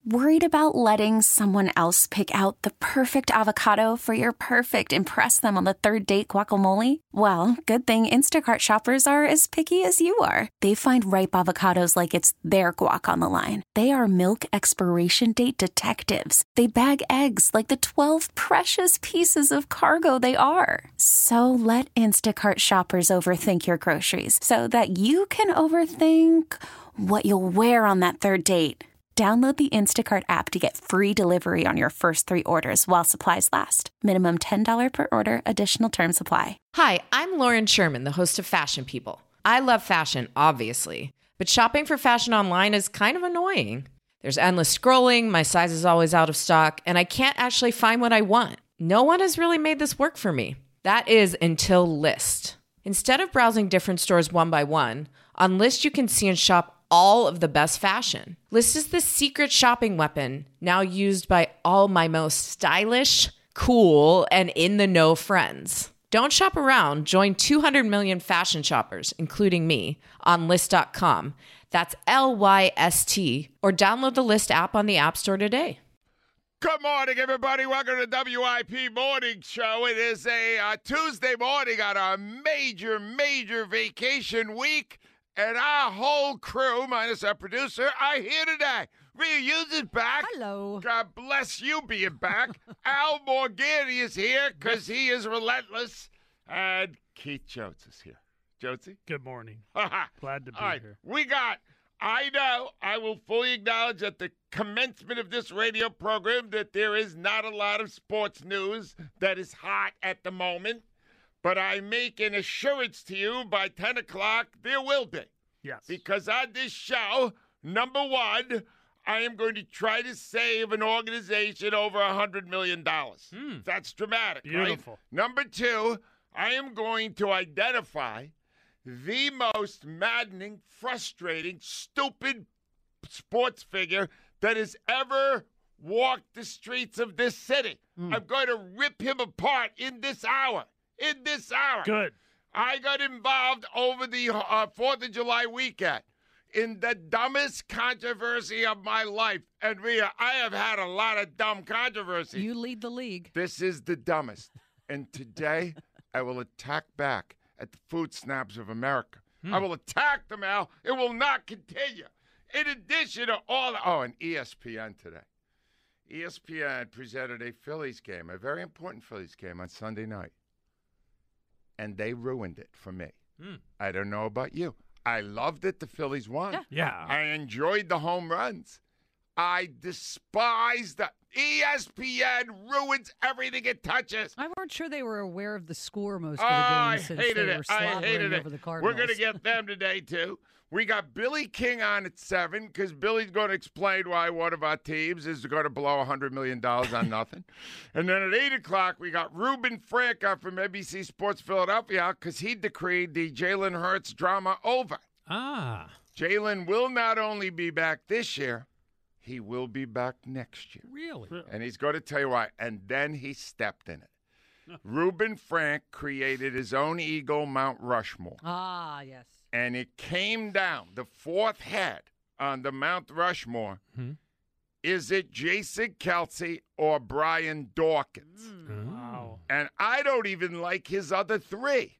Worried about letting someone else pick out the perfect avocado for your perfect impress them on the third date guacamole? Well, good thing Instacart shoppers are as picky as you are. They find ripe avocados like it's their guac on the line. They are milk expiration date detectives. They bag eggs like the 12 precious pieces of cargo they are. So let Instacart shoppers overthink your groceries so that you can overthink what you'll wear on that third date. Download the Instacart app to get free delivery on your first 3 orders while supplies last. Minimum $10 per order. Additional terms apply. Hi, I'm Lauren Sherman, the host of Fashion People. I love fashion, obviously, but shopping for fashion online is kind of annoying. There's endless scrolling, my size is always out of stock, and I can't actually find what I want. No one has really made this work for me. That is until Lyst. Instead of browsing different stores one by one, on Lyst you can see and shop all of the best fashion. Lyst is the secret shopping weapon now used by all my most stylish, cool, and in-the-know friends. Don't shop around. Join 200 million fashion shoppers, including me, on Lyst.com. That's Lyst, or download the Lyst app on the App Store today. Good morning, everybody. Welcome to the WIP Morning Show. It is a Tuesday morning on our major vacation week. And our whole crew, minus our producer, are here today. Rhea Hughes is back. Hello. God bless you being back. Al Morgani is here because he is relentless. And Keith Jones is here. Jonesy? Good morning. Glad to be here. I know, I will fully acknowledge at the commencement of this radio program that there is not a lot of sports news that is hot at the moment. But I make an assurance to you by 10 o'clock, there will be. Yes. Because on this show, number one, I am going to try to save an organization over $100 million. That's dramatic, Beautiful. Right? Number two, I am going to identify the most maddening, frustrating, stupid sports figure that has ever walked the streets of this city. I'm going to rip him apart in this hour. Good. I got involved over the 4th of July weekend in the dumbest controversy of my life. And Rhea, I have had a lot of dumb controversies. You lead the league. This is the dumbest. And today, I will attack back at the food snobs of America. I will attack them, Al. It will not continue. In addition to all... Oh, and ESPN today. ESPN presented a Phillies game, a very important Phillies game on Sunday night. And they ruined it for me. I don't know about you. I loved it. The Phillies won. Yeah. I enjoyed the home runs. I despise the ESPN ruins everything it touches. I weren't sure they were aware of the score most of the I games since hated they were it. I slobbering hated it. over the Cardinals. We're going to get them today, too. We got Billy King on at 7 because Billy's going to explain why one of our teams is going to blow $100 million on nothing. And then at 8 o'clock, we got Ruben Frank on from NBC Sports Philadelphia because he decreed the Jalen Hurts drama over. Jalen will not only be back this year, he will be back next year. Really? And he's going to tell you why. And then he stepped in it. Ruben Frank created his own Eagle Mount Rushmore. Yes. And it came down, the fourth head on the Mount Rushmore. Is it Jason Kelce or Brian Dawkins? Wow. And I don't even like his other three.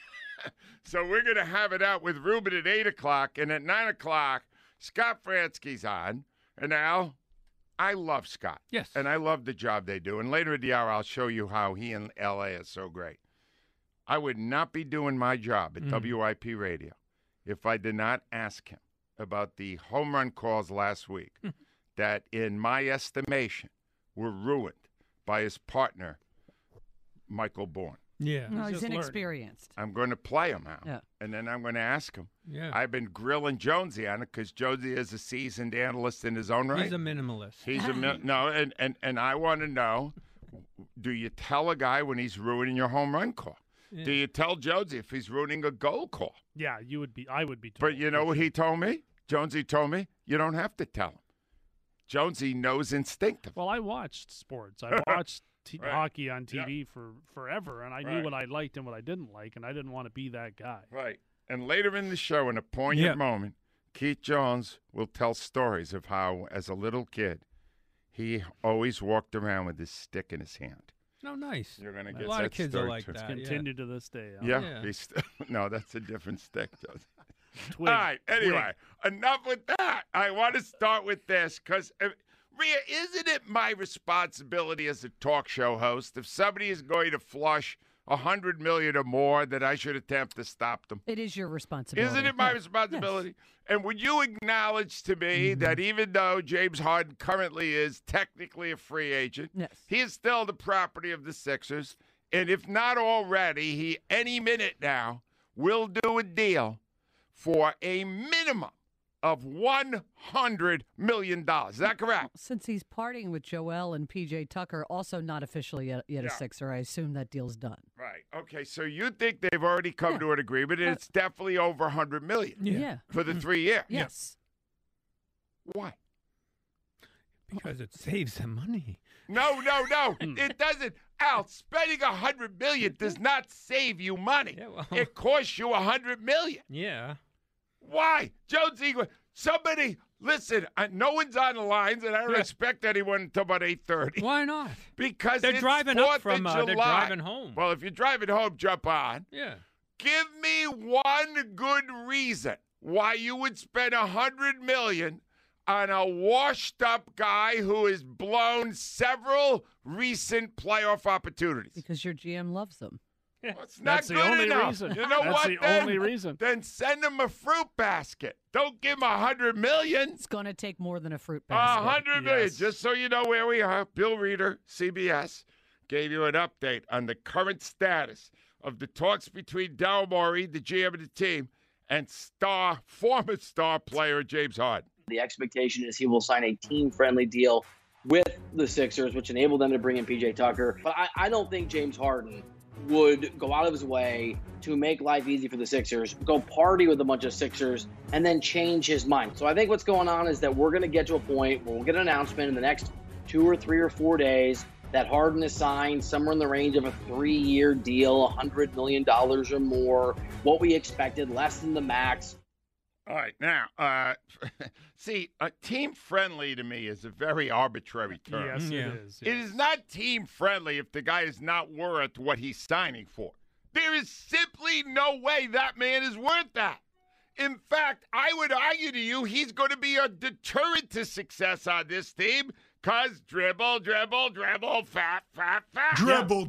So we're going to have it out with Ruben at 8 o'clock. And at 9 o'clock, Scott Fransky's on. And now, I love Scott. Yes. And I love the job they do. And later in the hour, I'll show you how he and L.A. is so great. I would not be doing my job at WIP Radio if I did not ask him about the home run calls last week that, in my estimation, were ruined by his partner, Michael Bourne. Yeah. No, he's just learning. inexperienced. I'm going to play him out, Yeah. and then I'm going to ask him. Yeah. I've been grilling Jonesy on it because Jonesy is a seasoned analyst in his own right. He's a minimalist. He's no, and I want to know: do you tell a guy when he's ruining your home run call? Yeah. Do you tell Jonesy if he's ruining a goal call? Yeah, you would be. I would be. Told, But you know what he told me? Jonesy told me you don't have to tell him. Jonesy knows instinctively. Well, I watched sports. I watched Right. hockey on TV for forever, and I Right. knew what I liked and what I didn't like, and I didn't want to be that guy. Right. And later in the show, in a poignant moment, Keith Jones will tell stories of how, as a little kid, he always walked around with his stick in his hand. Oh, nice. You're going to A get lot that of kids are story, like too. that. Continue to this day. Yeah. Yeah. No, that's a different stick. Twig. All right. Anyway, enough with that. I want to start with this because, Rhea, isn't it my responsibility as a talk show host if somebody is going to flush $100 million or more that I should attempt to stop them? It is your responsibility. Isn't it my Yeah. responsibility? Yes. And would you acknowledge to me that even though James Harden currently is technically a free agent, Yes. he is still the property of the Sixers? And if not already, he any minute now will do a deal for a minimum of $100 million. Is that correct? Since he's partying with Joel and PJ Tucker, also not officially yet Yeah. a Sixer, I assume that deal's done. Right. Okay. So you think they've already come to an agreement, and it's definitely over $100 million Yeah. for the 3 years. Yes. Why? Because it saves them money. No. It doesn't. Al, spending $100 million does not save you money. Yeah, well- It costs you $100 million. Yeah. Why? Jonesy, somebody, listen, no one's on the lines, and I don't Yeah. expect anyone until about 8:30. Why not? Because They're it's driving 4th up from. of They're July. driving home. Well, if you're driving home, jump on. Yeah. Give me one good reason why you would spend $100 million on a washed-up guy who has blown several recent playoff opportunities. Because your GM loves them. Well, it's not That's the good only enough. reason. You know That's what? the then? only reason. Then send him a fruit basket. Don't give him $100 million. It's going to take more than a fruit basket. $100 million. Yes. Just so you know where we are, Bill Reeder, CBS, gave you an update on the current status of the talks between Daryl Morey, the GM of the team, and former star player James Harden. The expectation is he will sign a team-friendly deal with the Sixers, which enabled them to bring in PJ Tucker. But I don't think James Harden would go out of his way to make life easy for the Sixers, go party with a bunch of Sixers, and then change his mind. So I think what's going on is that we're going to get to a point where we'll get an announcement in the next 2 or 3 or 4 days that Harden is signed somewhere in the range of a 3-year deal, $100 million or more, what we expected, less than the max. All right, now, see, team-friendly to me is a very arbitrary term. Yes, Yeah. it is. It yes. is not team-friendly if the guy is not worth what he's signing for. There is simply no way that man is worth that. In fact, I would argue to you he's going to be a deterrent to success on this team because dribble, fat. Dribble,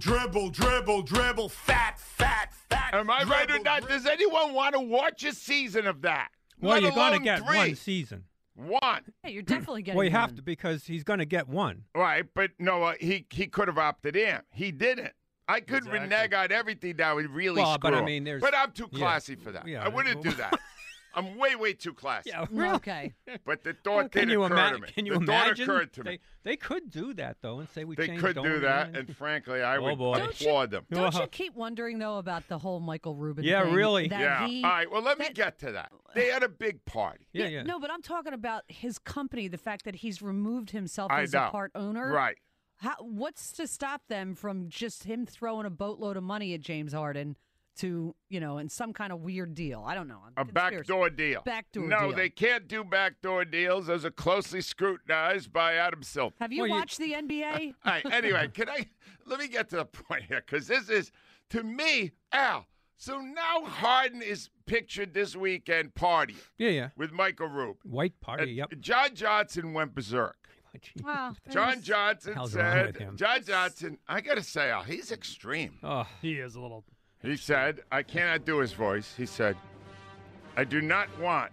fat. Am I right or Dribble, not? Does anyone want to watch a season of that? Well, Let you're going to alone get 3. one season. One. Hey, you're definitely getting Well, you have one. to because he's going to get one. Right, but no, he could have opted in. He didn't. I could Exactly. renege on everything that would really Well, screw but I him. mean, there's- But I'm too yeah. classy for that. Yeah, I wouldn't do that. I'm way too classy. Okay. But the Well, thought did occur to me. Can you the thought imagine? occurred to me. They could do that though and say we They changed could do Dolan that, and- and frankly, I Oh, would boy. applaud them. Don't you Well, keep wondering, though, about the whole Michael Rubin Yeah, thing? really. That Yeah. he- All right. Well, let me that- get to that. They had a big party. yeah. No, but I'm talking about his company, the fact that he's removed himself I as know. a part owner. Right. What's to stop them from just him throwing a boatload of money at James Harden to, in some kind of weird deal? I don't know. A backdoor deal. Backdoor no, deal. they can't do backdoor deals. Those are closely scrutinized by Adam Silver. Have you Well, watched the NBA? All right, anyway, let me get to the point here, because this is, to me, Al, so now Harden is pictured this weekend partying Yeah. with Michael Rubin. White party. And Yep. John Johnson went berserk. Well, John Johnson hell's wrong with said, him? John Johnson, I got to say, Al, he's extreme. Oh, He is a little. He said, I cannot do his voice. He said, I do not want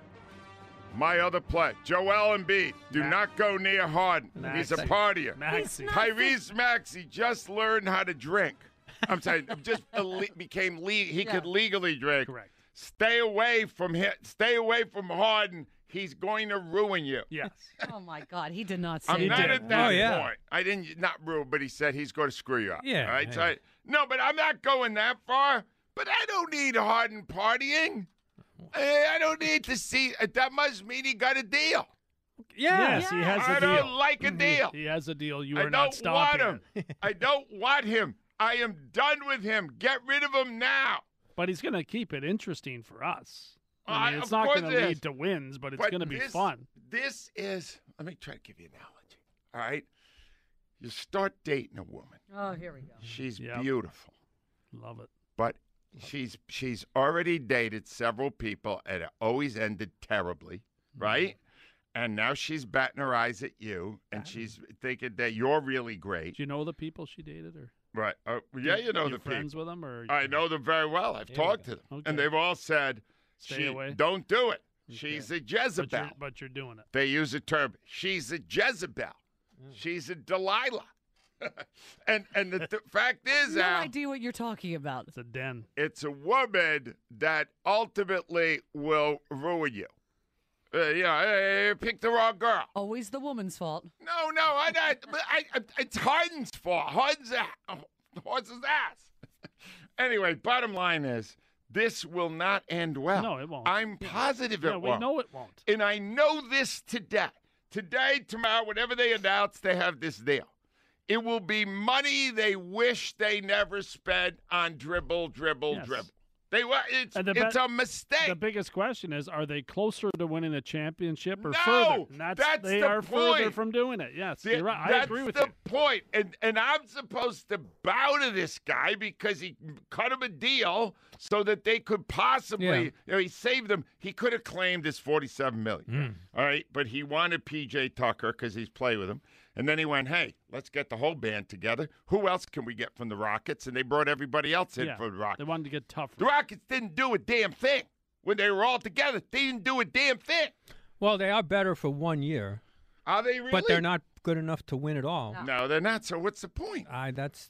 my other play, Joel Embiid, do not go near Harden. He's a Maxey. partier. Maxey. Tyrese Maxey just learned how to drink. I'm saying, became legal. He could legally drink. Correct. Stay away from him. Stay away from Harden. He's going to ruin you. Yes. oh, my God. He did not say I'm not that. at that Oh, yeah. point. I didn't not ruin, but he said he's going to screw you up. Yeah, All right. So yeah. no, but I'm not going that far. But I don't need Harden partying. I don't need to see. That must mean he got a deal. yeah. Yes, he has I a deal. don't like a deal. He has a deal. You I are not don't stopping want him. it. I don't want him. I am done with him. Get rid of him now. But he's going to keep it interesting for us. I mean, it's Of not course going it to is. lead to wins, but it's But going to be this- fun. This is. Let me try to give you an analogy. all right? You start dating a woman. Oh, here we go. She's Yep. beautiful, Love it. but she's already dated several people, and it always ended terribly, right? And now she's batting her eyes at you, and she's thinking that you're really great. Do you know the people she dated, or Right. Yeah, you know you the friends people. with them, or I know them very well. I've talked to them. Okay. And they've all said, Stay away. don't do it. Okay. She's a But Jezebel. you're doing it. They use a term. She's a Jezebel. She's a Delilah. and the fact is, No Al, idea what you're talking about. It's a den. it's a woman that ultimately will ruin you. Pick the wrong girl. Always the woman's fault. No, it's Harden's fault. Harden's ass. Anyway, bottom line is, this will not end well. No, it won't. I'm positive Yeah, it we won't. know it won't. And I know this today. Today, tomorrow, whenever they announce they have this deal, it will be money they wish they never spent on dribble. Yes. It's And a mistake. The biggest question is: are they closer to winning the championship or No, further? And that's they the are further point. from doing it. Yes, Yeah, you're right. I that's agree with the you. point. And I'm supposed to bow to this guy because he cut him a deal so that they could possibly, he saved them. He could have claimed his $47 million. All right, but he wanted P.J. Tucker because he's played with him. And then he went, hey, let's get the whole band together. Who else can we get from the Rockets? And they brought everybody else in for the They Rockets. wanted to get tougher. The Rockets didn't do a damn thing when they were all together. They didn't do a damn thing. Well, they are better for 1 year, Are they really? but they're not good enough to win at all. No, they're not. So what's the point? I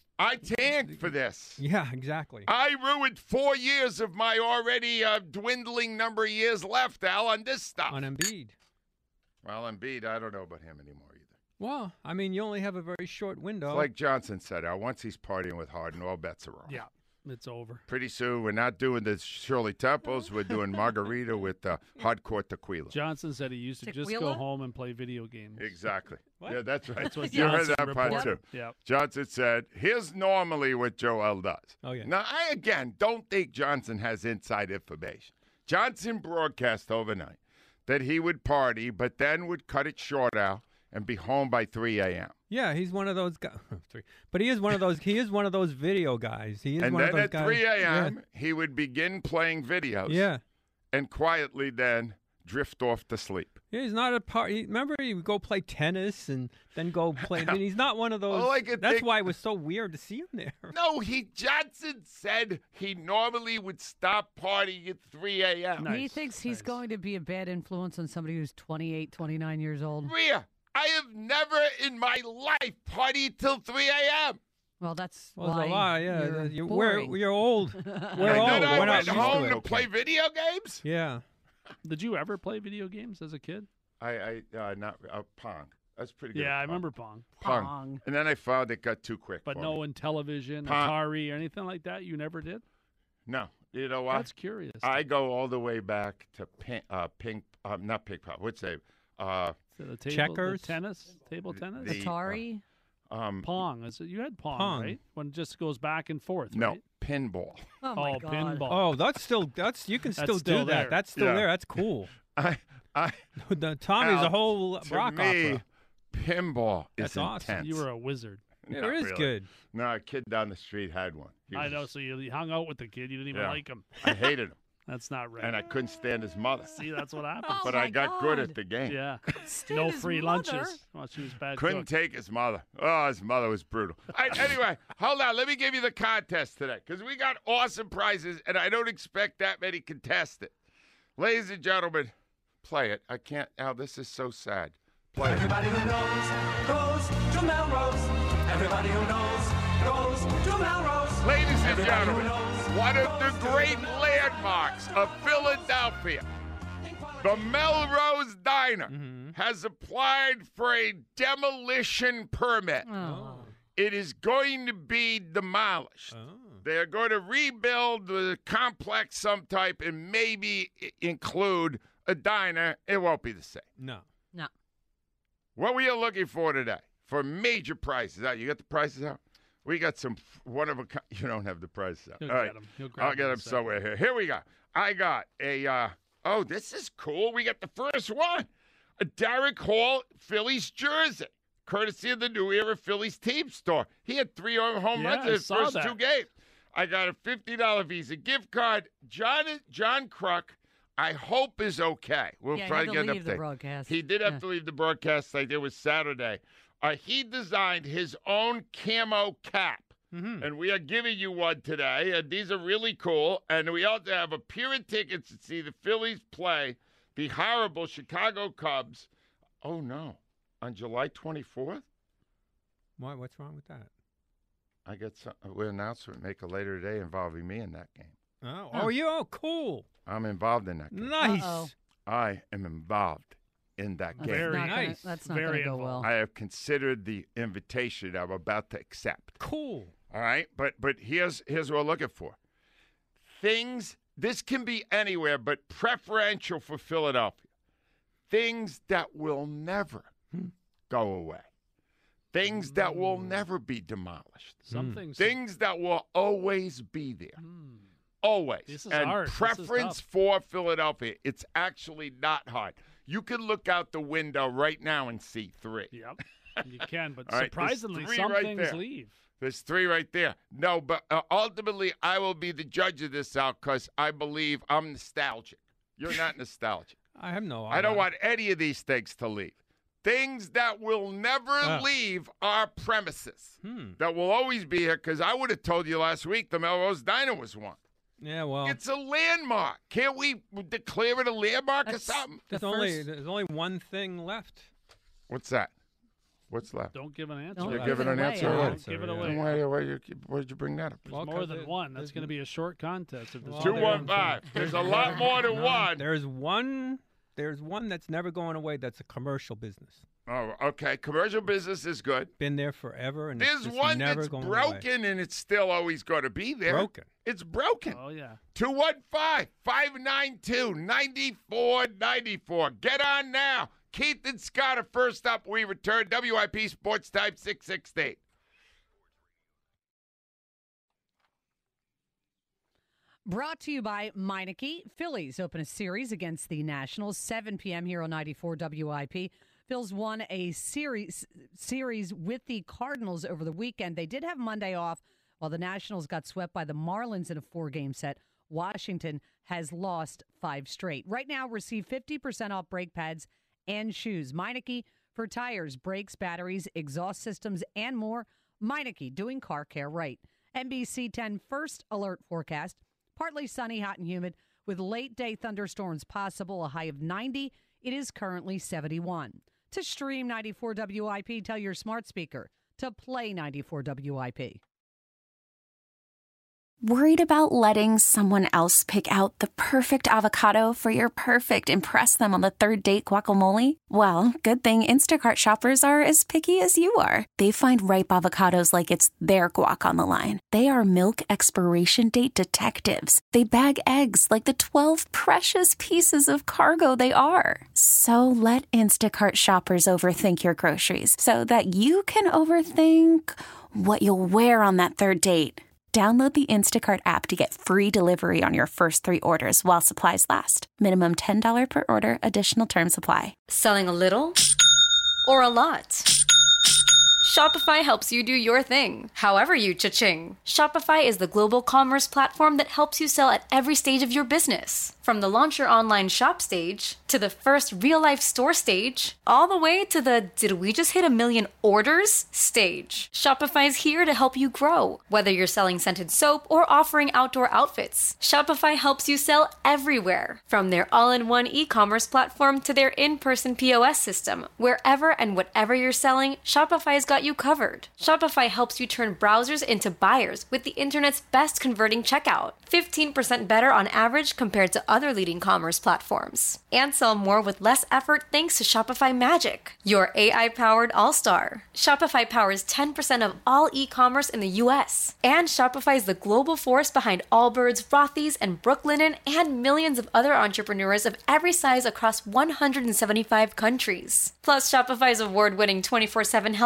tanked for this. Yeah, exactly. I ruined 4 years of my already dwindling number of years left, Al, on this stuff. On Embiid. Well, Embiid, I don't know about him anymore either. Well, I mean, you only have a very short window. It's like Johnson said, Al, once he's partying with Harden, all bets are off. Yeah, it's over. Pretty soon, we're not doing the Shirley Temples. We're doing margarita with hardcore tequila. Johnson said he used to just go Tequila? home and play video games. Exactly. What? Yeah, that's right. That's what you heard Johnson that part, reported. too. Yeah. Johnson said, here's normally what Joel does. Oh, yeah. Now, I, again, don't think Johnson has inside information. Johnson broadcast overnight that he would party, but then would cut it short, Al, and be home by 3 a.m. Yeah, he's one of those guys. But he is one of those. He is one of those video guys. He is And one then of those at guys. 3 a.m., he would begin playing videos. Yeah. And quietly then drift off to sleep. Yeah, he's not a party. Remember, he would go play tennis and then go play. I mean, he's not one of those. All I could That's think- why it was so weird to see him there. No, Johnson said he normally would stop partying at 3 a.m. Nice. He thinks he's going to be a bad influence on somebody who's 28, 29 years old. Rhea, I have never in my life partied till 3 a.m. Well, that's Well, why a lot, yeah. boring. We're old. We're And old. then I We're not went used to home it. to play video games. Yeah. Did you ever play video games as a kid? Not Pong. That's pretty good. Yeah, at I Pong. remember Pong. Pong. And then I found it got too quick. But for no me. in television, Pong. Atari, or anything like that. You never did. No. You know what? That's curious. I go all the way back to not ping pong. What's it? So the table, Checkers? the tennis, table tennis, the- Atari. Pong. You had Pong, Pong. right? When it just goes back and forth. No, right? pinball. Oh, my God. pinball. Oh, you can That's still still do there. that. That's still Yeah. there. That's cool. I The Tommy's Al, a whole to rock me, opera. pinball That's is awesome. intense. You were a wizard. Yeah, Not it is really. good. No, a kid down the street had one. He I was- know. So you hung out with the kid. You didn't even Yeah. like him. I hated him, That's not right. and I couldn't stand his mother. See, that's what happens. Oh, But my I got good God. at the game. Yeah. Stand No his free mother. lunches. Well, she was bad. Couldn't cook. take his mother. Oh, his mother was brutal. Anyway, hold on. Let me give you the contest today because we got awesome prizes, and I don't expect that many contestants. Ladies and gentlemen, play it. I can't. Al, this is so sad. Play it. Everybody who knows goes to Melrose. Everybody who knows goes to Melrose. Ladies and Everybody who gentlemen, knows one of the goes to great Melrose. landmarks of Philadelphia, the Melrose Diner, Mm-hmm. has applied for a demolition permit. Oh. It is going to be demolished. Oh. They're going to rebuild the complex some type and maybe include a diner. It won't be the same. No. No. What were you looking for today for major prices? You got the prices out? We got some one of a kind. You don't have the prices out. He'll All get right. 'em. He'll grab I'll get them in a them second. somewhere here. Here we go. I got a, oh, this is cool. We got the first one. A Derek Hall Phillies jersey. courtesy of the New Era Phillies team store. He had 3 home runs in his first 2 games. I got a $50 Visa gift card. John Kruk, I hope is okay. We'll probably get an update. The broadcast. He did have to leave the broadcast like it was Saturday. He designed his own camo cap. Mm-hmm. And we are giving you one today. And these are really cool. And we also have a pair of tickets to see the Phillies play the horrible Chicago Cubs. Oh, no. On July 24th? Why? What's wrong with that? I got an announcement make a later today involving me in that game. Oh, cool. I'm involved in that game. Nice. Uh-oh. I am involved in that game. Very nice. That's not going to go well. I have considered the invitation I'm about to accept. Cool. All right, but here's what we're looking for. This can be anywhere, but preferential for Philadelphia. Things that will never go away. Things that will never be demolished. Things that will always be there. Always. This is and hard. Preference for Philadelphia. It's actually not hard. You can look out the window right now and see 3. Yep, you can. But All right, surprisingly, there's 3 some right things there. leave. There's 3 right there. No, but ultimately, I will be the judge of this out because I believe I'm nostalgic. You're not nostalgic. I have no. I don't want any of these things to leave. Things that will never leave our premises. That will always be here because I would have told you last week the Melrose Diner was one. Yeah, well. It's a landmark. Can't we declare it a landmark or something? There's only one thing left. What's that? What's left? Don't give an answer. You're giving an answer already. Give it away. Why did you bring that up? There's more than one. That's going to be a short contest. If there's 215. There's a lot more than one. There's one that's never going away. That's a commercial business. Oh, okay. Commercial business is good. Been there forever, and there's it's just one never that's going broken, away. And it's still always going to be there. Broken. It's broken. Oh yeah. 215-592-9494. Get on now. Keith and Scott are first up. We return. WIP Sports Time 660. Brought to you by Meineke. Phillies open a series against the Nationals, 7 p.m. here on 94 WIP. Phils won a series with the Cardinals over the weekend. They did have Monday off while the Nationals got swept by the Marlins in a 4-game set. Washington has lost 5 straight. Right now, receive 50% off brake pads and shoes. Meineke for tires, brakes, batteries, exhaust systems, and more. Meineke, doing car care right. NBC 10 first alert forecast. Partly sunny, hot, and humid with late-day thunderstorms possible, a high of 90. It is currently 71. To stream 94 WIP, tell your smart speaker to play 94 WIP. Worried about letting someone else pick out the perfect avocado for your perfect impress them on the third date guacamole? Well, good thing Instacart shoppers are as picky as you are. They find ripe avocados like it's their guac on the line. They are milk expiration date detectives. They bag eggs like the 12 precious pieces of cargo they are. So let Instacart shoppers overthink your groceries so that you can overthink what you'll wear on that third date. Download the Instacart app to get free delivery on your first 3 orders while supplies last. Minimum $10 per order. Additional terms apply. Selling a little or a lot? Shopify helps you do your thing, however you cha-ching. Shopify is the global commerce platform that helps you sell at every stage of your business. From the launch your online shop stage, to the first real-life store stage, all the way to the did we just hit 1 million orders stage. Shopify's here to help you grow. Whether you're selling scented soap or offering outdoor outfits, Shopify helps you sell everywhere. From their all-in-one e-commerce platform to their in-person POS system, wherever and whatever you're selling, Shopify's got you covered. Shopify helps you turn browsers into buyers with the internet's best converting checkout. 15% better on average compared to other leading commerce platforms. And sell more with less effort thanks to Shopify Magic, your AI-powered all-star. Shopify powers 10% of all e-commerce in the U.S. And Shopify is the global force behind Allbirds, Rothy's, and Brooklinen, and millions of other entrepreneurs of every size across 175 countries. Plus, Shopify's award-winning 24/7 help is there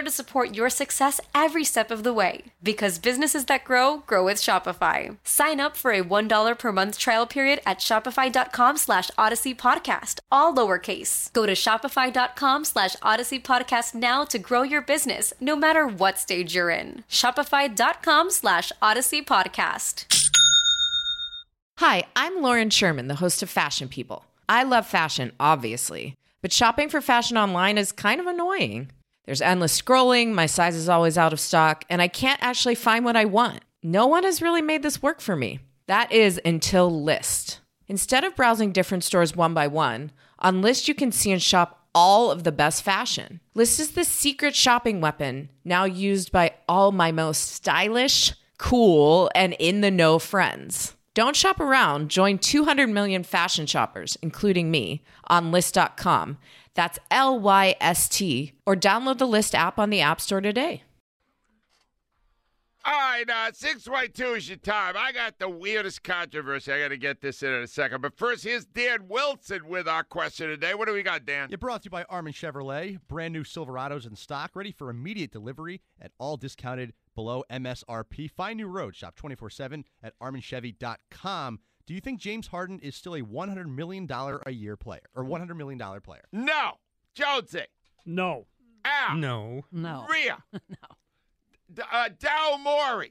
to support your success every step of the way. Because businesses that grow, grow with Shopify. Sign up for a $1 per month trial period at shopify.com/Odyssey Podcast, all lowercase. Go to shopify.com/Odyssey Podcast now to grow your business, no matter what stage you're in. Shopify.com/Odyssey Podcast. Hi, I'm Lauren Sherman, the host of Fashion People. I love fashion, obviously, but shopping for fashion online is kind of annoying. There's endless scrolling, my size is always out of stock, and I can't actually find what I want. No one has really made this work for me. That is until Lyst. Instead of browsing different stores one by one, on Lyst you can see and shop all of the best fashion. Lyst is the secret shopping weapon now used by all my most stylish, cool, and in-the-know friends. Don't shop around. Join 200 million fashion shoppers, including me, on Lyst.com. That's LYST. Or download the Lyst app on the App Store today. All right, 622 is your time. I got the weirdest controversy. I got to get this in a second. But first, here's Dan Wilson with our question today. What do we got, Dan? It brought to you by Armin Chevrolet. Brand new Silverados in stock, ready for immediate delivery at all discounted below MSRP. Find new roads. Shop 24/7 at ArminChevy.com. Do you think James Harden is still a $100 million a year player or $100 million player? No. Jonesy. No. Al. No. Rhea. No. Daryl Morey.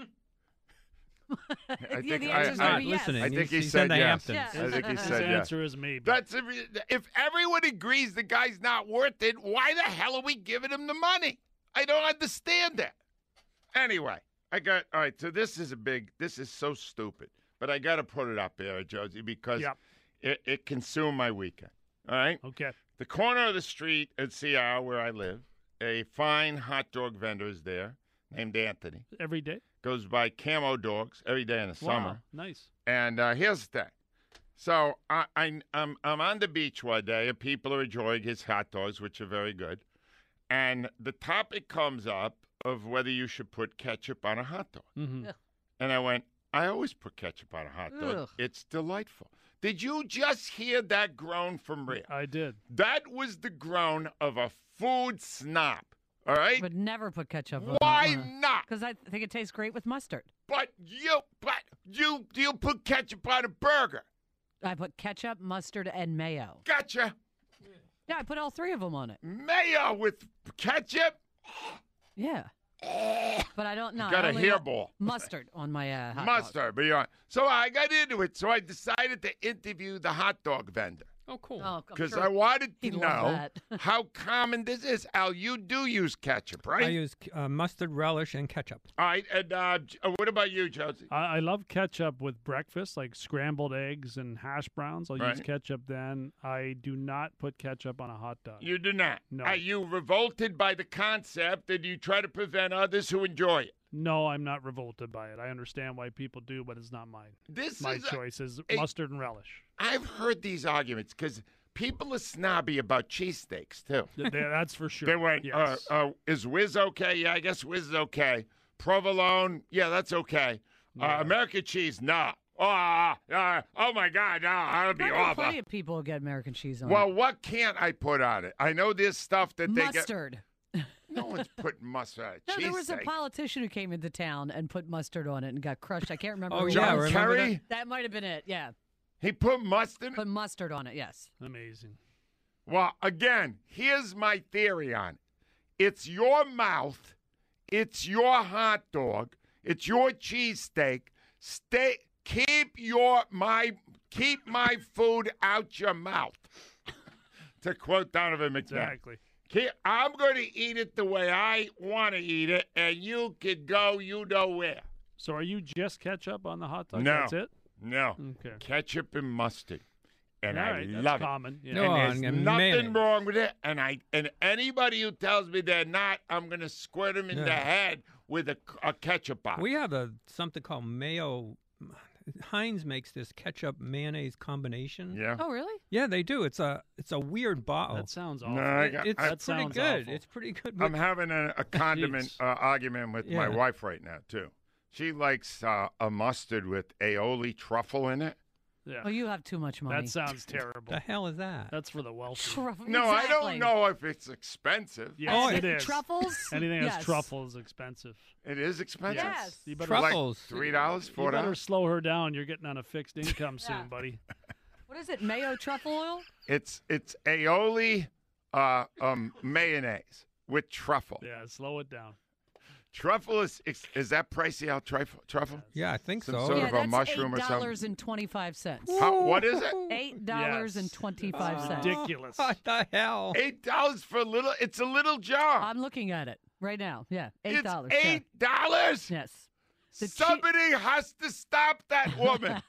I think he He's said in the yes. Hamptons. I think he His said yes. answer is maybe. That's if everyone agrees the guy's not worth it, why the hell are we giving him the money? I don't understand that. Anyway, all right, so this is so stupid, but I got to put it up there, Josie, because it consumed my weekend. All right? Okay. The corner of the street at Seattle where I live, a fine hot dog vendor is there named Anthony. Every day? Goes by Camo Dogs every day in the summer. Nice. And here's the thing. So I'm on the beach one day, and people are enjoying his hot dogs, which are very good. And the topic comes up of whether you should put ketchup on a hot dog. Mm-hmm. And I went, I always put ketchup on a hot dog. Ugh. It's delightful. Did you just hear that groan from Rhea? I did. That was the groan of a food snob. All right? Would never put ketchup on. Why not? Because I think it tastes great with mustard. But you put ketchup on a burger. I put ketchup, mustard, and mayo. Gotcha. Yeah, I put all three of them on it. Mayo with ketchup? Yeah. But I don't know. Got I a only want hairball. Mustard on my hot dog. Mustard. But yeah. So I got into it. So I decided to interview the hot dog vendor. Oh, cool. Oh, I'm Because sure I wanted to he'd love know that. how common this is. Al, you do use ketchup, right? I use mustard, relish, and ketchup. All right. And what about you, Josie? I love ketchup with breakfast, like scrambled eggs and hash browns. I'll use ketchup then. I do not put ketchup on a hot dog. You do not? No. Are you revolted by the concept, and you try to prevent others who enjoy it? No, I'm not revolted by it. I understand why people do, but it's not mine. My choice is mustard and relish. I've heard these arguments because people are snobby about cheesesteaks, too. That's for sure. They went, yes. is Whiz okay? Yeah, I guess Whiz is okay. Provolone, yeah, that's okay. Yeah. American cheese, no. Oh my God, no, I'll be I know awful. plenty of people who get American cheese on Well, it. what can't I put on it? I know there's stuff that they get. Mustard. No one's putting mustard on a No, there was a cheesesteak. politician who came into town and put mustard on it and got crushed. I can't remember. Oh, who it John was. Kerry? That might have been it. Yeah, He put mustard? put mustard on it. Yes. Amazing. Well, again, here's my theory on it. It's your mouth. It's your hot dog. It's your cheesesteak. Keep my food out your mouth. To quote Donovan McNabb. Exactly. I'm going to eat it the way I want to eat it, and you can go you know where. So are you just ketchup on the hot dog? No. That's it? No. Okay. Ketchup and mustard. And All I right, that's love common. it. Yeah. No, And there's and nothing mayonnaise. wrong with it. And anybody who tells me they're not, I'm going to squirt them in the head with a ketchup box. We have something called mayo. Heinz makes this ketchup mayonnaise combination. Yeah. Oh, really? Yeah, they do. It's a weird bottle. That sounds awful. No, It's That pretty sounds good. awful. It's pretty good. I'm having a condiment Jeez. argument with my Yeah. wife right now, too. She likes a mustard with aioli truffle in it. Yeah. Oh, you have too much money. That sounds terrible. The hell is that? That's for the wealthy. No, I don't know if it's expensive. Yes, it is. Truffles? Anything that's Yes. truffle is expensive. It is expensive? Yes. You better Truffles. Like $3, You better $4? slow her down. You're getting on a fixed income soon, buddy. What is it? Mayo truffle oil? It's aioli mayonnaise with truffle. Yeah, slow it down. Truffle is that pricey out truffle? Yeah, I think Some so. sort yeah, of a that's mushroom or something. $8.25. What is it? $8.25. Ridiculous. What the hell? $8 for a little. It's a little jar. I'm looking at it right now. Yeah, It's $8. $8. Yes. The Somebody has to stop that woman.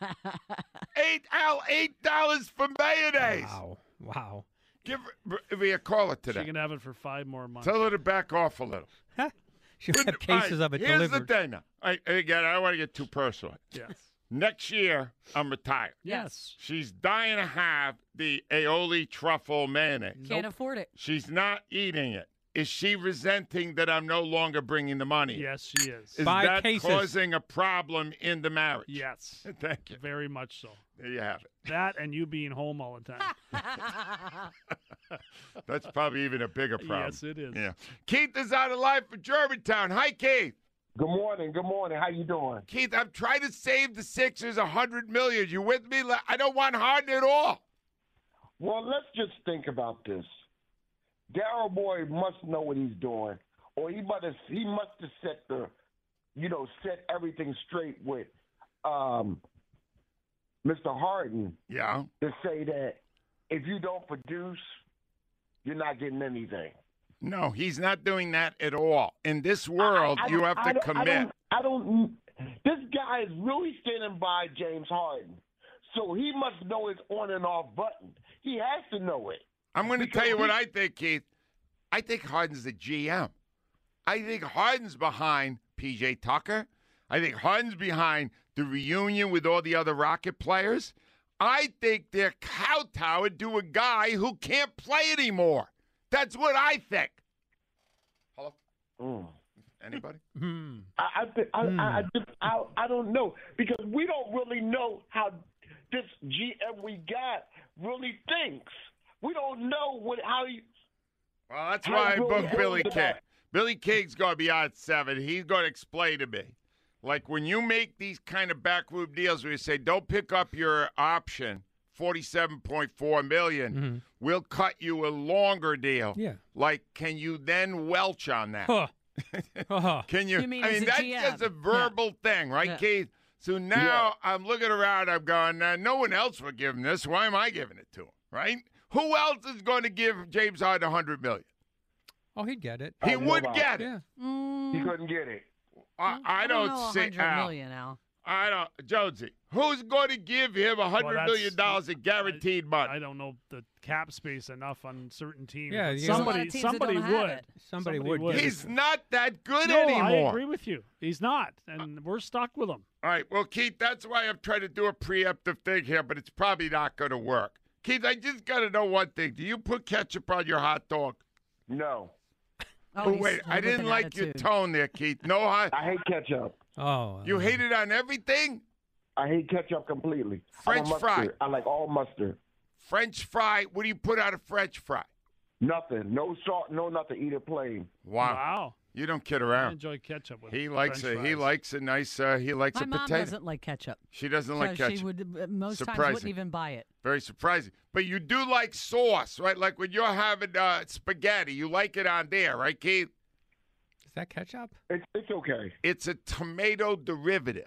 $8 for mayonnaise. Wow. Give me a caller She today. can have it for 5 more months. Tell her to back off a little. She'll have cases of it Here's delivered. the thing now. Again, I don't want to get too personal. Yes. Next year, I'm retired. Yes. She's dying to have the aioli truffle mayonnaise. Can't afford it. She's not eating it. Is she resenting that I'm no longer bringing the money? Yes, she is. Is Buy that cases. causing a problem in the marriage? Yes. Thank you. Very much so. There you have it. That and you being home all the time. That's probably even a bigger problem. Yes, it is. Yeah. Keith is out of line for Germantown. Hi, Keith. Good morning. Good morning. How you doing? Keith, I'm trying to save the Sixers $100 million. You with me? I don't want Harden at all. Well, let's just think about this. Darryl Boy must know what he's doing, or he must have set everything straight with Mr. Harden. Yeah. To say that if you don't produce, you're not getting anything. No, he's not doing that at all. In this world, you have to commit. This guy is really standing by James Harden, so he must know his on and off button. He has to know it. I'm going to tell you what I think, Keith. I think Harden's the GM. I think Harden's behind P.J. Tucker. I think Harden's behind the reunion with all the other Rocket players. I think they're kowtowing to a guy who can't play anymore. That's what I think. Hello? Anybody? I don't know, because we don't really know how this GM we got really thinks. We don't know how he. Well, that's why I booked Billy King. Billy King's going to be on 7. He's going to explain to me. Like when you make these kind of backroom deals where you say, don't pick up your option, $47.4 million, we'll cut you a longer deal. Yeah. Like, can you then welch on that? Can you? You mean I as mean, a that's GM? just a verbal thing, right, Yeah. Keith? So now I'm looking around, I'm going, no one else would give him this. Why am I giving it to him, right? Who else is going to give James Harden $100 million? Oh, he'd get it. He would get it. Yeah. He couldn't get it. I don't know, see $100 Al. million, Al. I don't, Jonesy. Who's going to give him $100 million in guaranteed money? I don't know the cap space enough on certain teams. Yeah, but yeah. There's a lot of teams that somebody don't have would. it. Somebody would would. get He's it. not that good No, anymore. I agree with you. He's not, and we're stuck with him. All right, well, Keith, that's why I'm trying to do a preemptive thing here, but it's probably not going to work. Keith, I just got to know one thing. Do you put ketchup on your hot dog? No. Oh, wait, I didn't like your tone there, Keith. No hot. I hate ketchup. Oh. You hate it on everything? I hate ketchup completely. French I'm a fry. mustard. I like all mustard. French fry. What do you put on a French fry? Nothing. No salt, no nothing. Eat it plain. Wow. You don't kid I around. enjoy ketchup with He likes French a he fries. likes a nice he likes My a mom potato. doesn't like ketchup. She doesn't like So ketchup. she would most times Surprising. wouldn't even buy it. Very surprising. But you do like sauce, right? Like when you're having spaghetti, you like it on there, right, Keith? Is that ketchup? It's okay. It's a tomato derivative.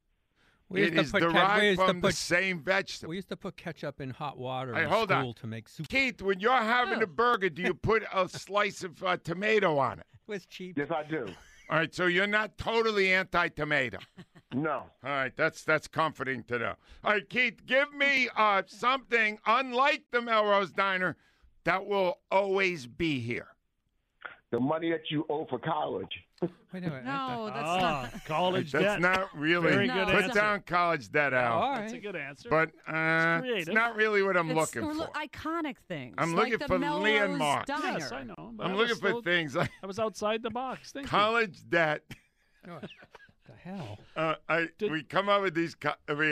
We used It to is put we derived used to from the put- same vegetable. We used to put ketchup in hot water Hey, in hold school on. to make soup. Keith, when you're having a burger, do you put a slice of tomato on it? It was cheap. Yes, I do. All right, so you're not totally anti-tomato. No. All right, that's comforting to know. All right, Keith, give me something unlike the Melrose Diner that will always be here. The money that you owe for college. Wait a minute. No, that's not. College That's debt. not really. Very good Put answer. down college debt, Al. All That's a right. good answer. But it's creative. not really what I'm It's looking for. iconic things. I'm like looking the for Melrose landmarks. Diner. yes, I know. But I'm I looking was for still- things like I was outside the box. Thank college debt. What the hell? We come up with these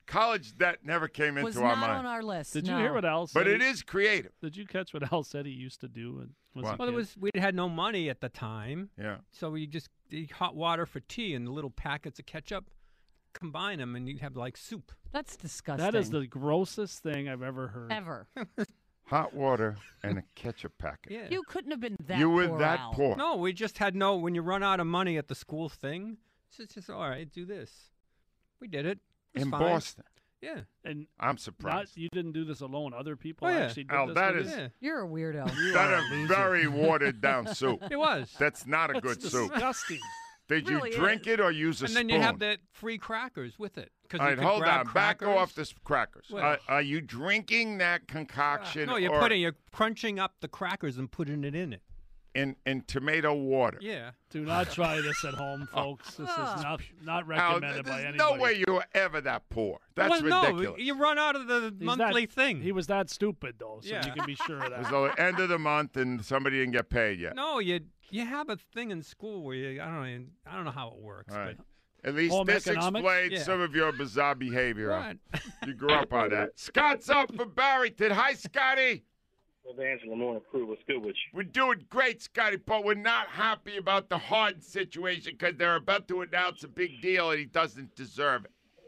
College debt never came into Was our not mind. on our list. Did no. you hear what Al said? But it is creative. Did you catch what Al said he used to do? What? Well, we had no money at the time. Yeah. So we just did hot water for tea and the little packets of ketchup, combine them, and you'd have like soup. That's disgusting. That is the grossest thing I've ever heard. Ever. Hot water and a ketchup packet. Yeah. You couldn't have been that You were poor, that Al. poor. No, we just had no. When you run out of money at the school thing, it's just all right. Do this. We did it. It was In fine. Boston. Yeah. And I'm surprised. you didn't do this alone. Other people Oh, yeah. actually did Al, this. that with is- you? Yeah. You're a weirdo. That a very watered down soup. It was. That's not a That's good soup. disgusting. Did really you drink it or use a And spoon? then you have the free crackers with it. All right, hold on. Back off the crackers. Well- Are you drinking that concoction? No, you're crunching up the crackers and putting it in it. in tomato water. Yeah. Do not try this at home, folks. This is not Al, recommended by there's anybody. no way you were ever that poor. That's well, ridiculous. No, you run out of the He's monthly that- thing. He was that stupid, though, so Yeah. you can be sure of It was that. the end of the month and somebody didn't get paid yet. No, you have a thing in school where I don't know how it works, All right. but At least Home this economics? explains Yeah. some of your bizarre behavior. Right. You grew up on that. Scott's up for Barrington. Hi, Scotty. Well, Angela, morning crew. What's good with you? We're doing great, Scotty, but we're not happy about the Harden situation because they're about to announce a big deal and he doesn't deserve it.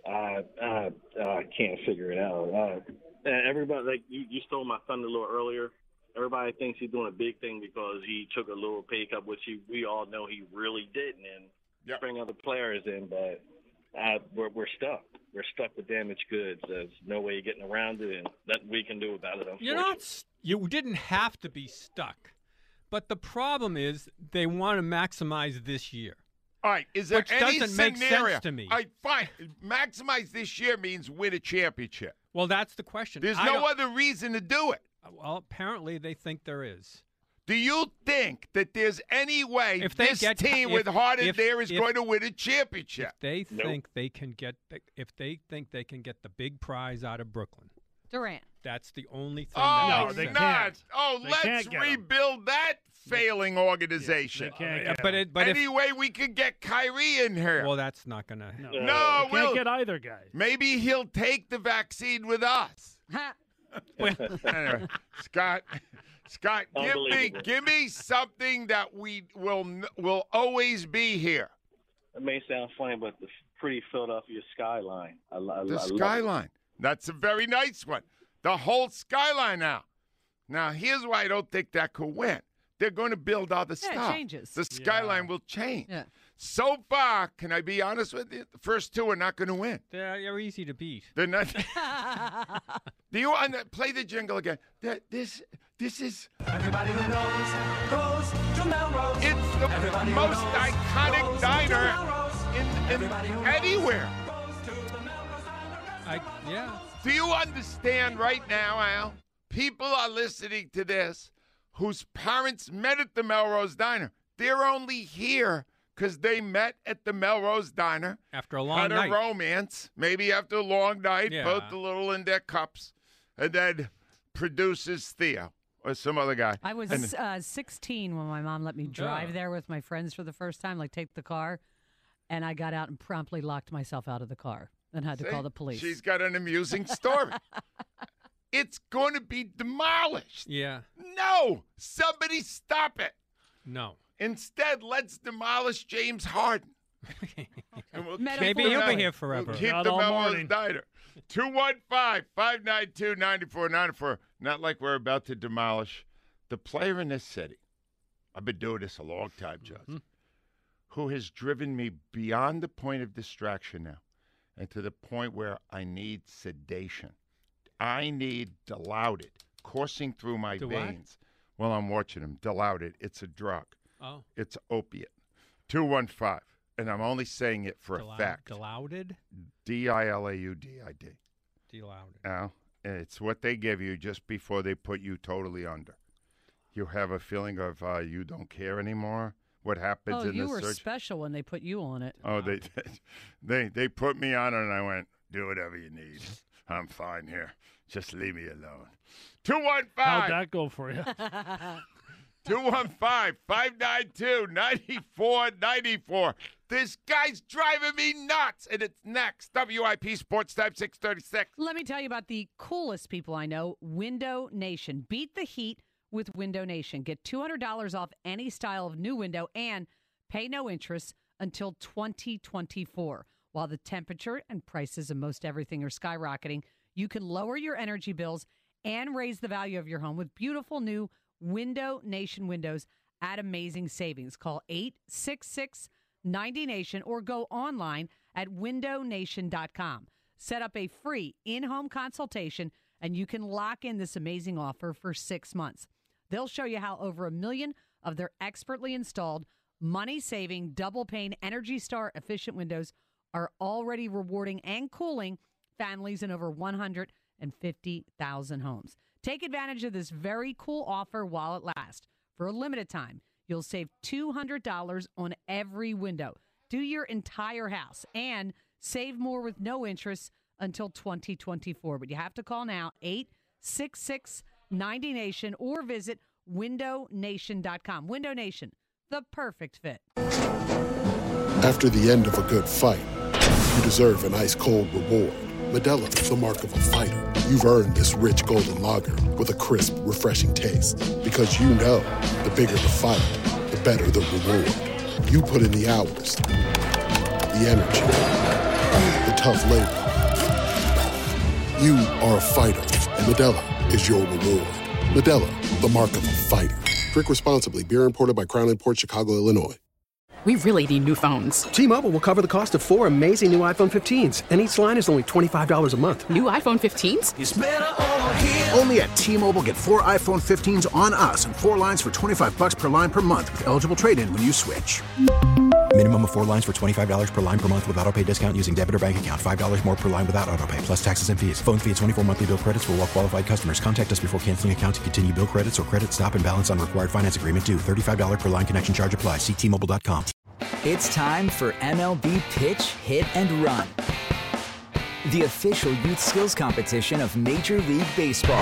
I can't figure it out. Everybody, like you stole my thunder a little earlier. Everybody thinks he's doing a big thing because he took a little pay cut, which we all know he really didn't, and bring other players in. But we're stuck. We're stuck with damaged goods. There's no way of getting around it, and nothing we can do about it. you're not. You didn't have to be stuck, but the problem is they want to maximize this year. All right, is there Which any doesn't make scenario? sense to me. All right, fine. Maximize this year means win a championship. Well, that's the question. There's I no don't- other reason to do it. Well, apparently they think there is. Do you think that there's any way If they this get- team if- with Harden if- there is if- going to win a championship? They think they can get. If they think they can get the big prize out of Brooklyn, Durant. that's the only thing. Oh, that No, makes they sense. not. can't. Oh, They let's can't get 'em. rebuild that failing organization. They can't get But him. it, but if Any way we could get Kyrie in here. well, that's not gonna. No, No, you can't we'll- get either guy. Maybe he'll take the vaccine with us. Anyway, Scott, Unbelievable. give me something that will always be here. It may sound funny, but the pretty Philadelphia skyline. I The love it. skyline. That's a very nice one. The whole skyline now. Now, here's why I don't think that could win. They're going to build other Yeah, it stuff. changes. The skyline will change. Yeah. So far, can I be honest with you? The first two are not going to win. They're easy to beat. They're not. Do you want to play the jingle again? This is. Everybody who knows goes to Melrose. It's the Everybody who most knows iconic goes to diner Melrose. in Everybody who knows anywhere. goes to the Melrose Diner. Yeah. Do you understand right now, Al? People are listening to this whose parents met at the Melrose Diner. They're only here because they met at the Melrose Diner. After a long had night. a romance, maybe after a long night, Yeah. both a little in their cups, and then produces Theo or some other guy. I was 16 when my mom let me drive there with my friends for the first time, like take the car, and I got out and promptly locked myself out of the car and had to See? call the police. She's got an amusing story. It's going to be demolished. Yeah. No, somebody stop it. No. Instead, let's demolish James Harden. And we'll Maybe he'll be here forever. We'll keep Not the all Melrose morning. Diner. 215-592-9494. Not like we're about to demolish the player in this city. I've been doing this a long time, Judge, who has driven me beyond the point of distraction now and to the point where I need sedation. I need Dilaudid coursing through my Do what? veins while I'm watching him. Dilaudid, it's a drug. Oh. It's opiate. 215. And I'm only saying it for a fact. Dilaudid? Dilaudid. Dilaudid. Now, it's what they give you just before they put you totally under. You have a feeling of you don't care anymore. What happens oh, in you the were surgery? special when they put you on it. Oh, they put me on it, and I went, do whatever you need. I'm fine here. Just leave me alone. 215. How'd that go for you? 215-592-9494. This guy's driving me nuts. And it's next. WIP Sports Time 636. Let me tell you about the coolest people I know, Window Nation. Beat the heat with Window Nation. Get $200 off any style of new window and pay no interest until 2024. While the temperature and prices of most everything are skyrocketing, you can lower your energy bills and raise the value of your home with beautiful new Window Nation windows at amazing savings. Call 866-90NATION or go online at windownation.com. Set up a free in-home consultation and you can lock in this amazing offer for 6 months. They'll show you how over 1 million of their expertly installed, money-saving, double-pane, Energy Star efficient windows are already rewarding and cooling families in over 150,000 homes. Take advantage of this very cool offer while it lasts. For a limited time, you'll save $200 on every window. Do your entire house and save more with no interest until 2024. But you have to call now, 866-90NATION, or visit windownation.com. Window Nation, the perfect fit. After the end of a good fight, you deserve an ice-cold reward. Modelo is the mark of a fighter. You've earned this rich golden lager with a crisp, refreshing taste. Because you know, the bigger the fight, the better the reward. You put in the hours, the energy, the tough labor. You are a fighter, and Modelo is your reward. Modelo, the mark of a fighter. Drink responsibly. Beer imported by Crown Imports, Chicago, Illinois. We really need new phones. T-Mobile will cover the cost of 4 amazing new iPhone 15s, and each line is only $25 a month. New iPhone 15s? It's better over here. Only at T-Mobile, get 4 iPhone 15s on us and 4 lines for $25 per line per month with eligible trade-in when you switch. Minimum of 4 lines for $25 per line per month with autopay discount using debit or bank account. $5 more per line without autopay, plus taxes and fees. Phone fee at 24 monthly bill credits for well-qualified customers. Contact us before canceling account to continue bill credits or credit stop and balance on required finance agreement due. $35 per line connection charge applies. See T-Mobile.com. It's time for MLB Pitch, Hit, and Run, the official youth skills competition of Major League Baseball.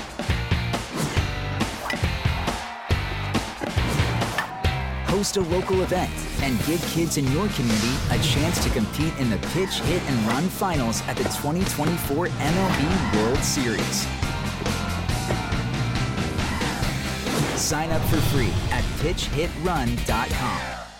Host a local event and give kids in your community a chance to compete in the Pitch, Hit, and Run finals at the 2024 MLB World Series. Sign up for free at pitchhitrun.com.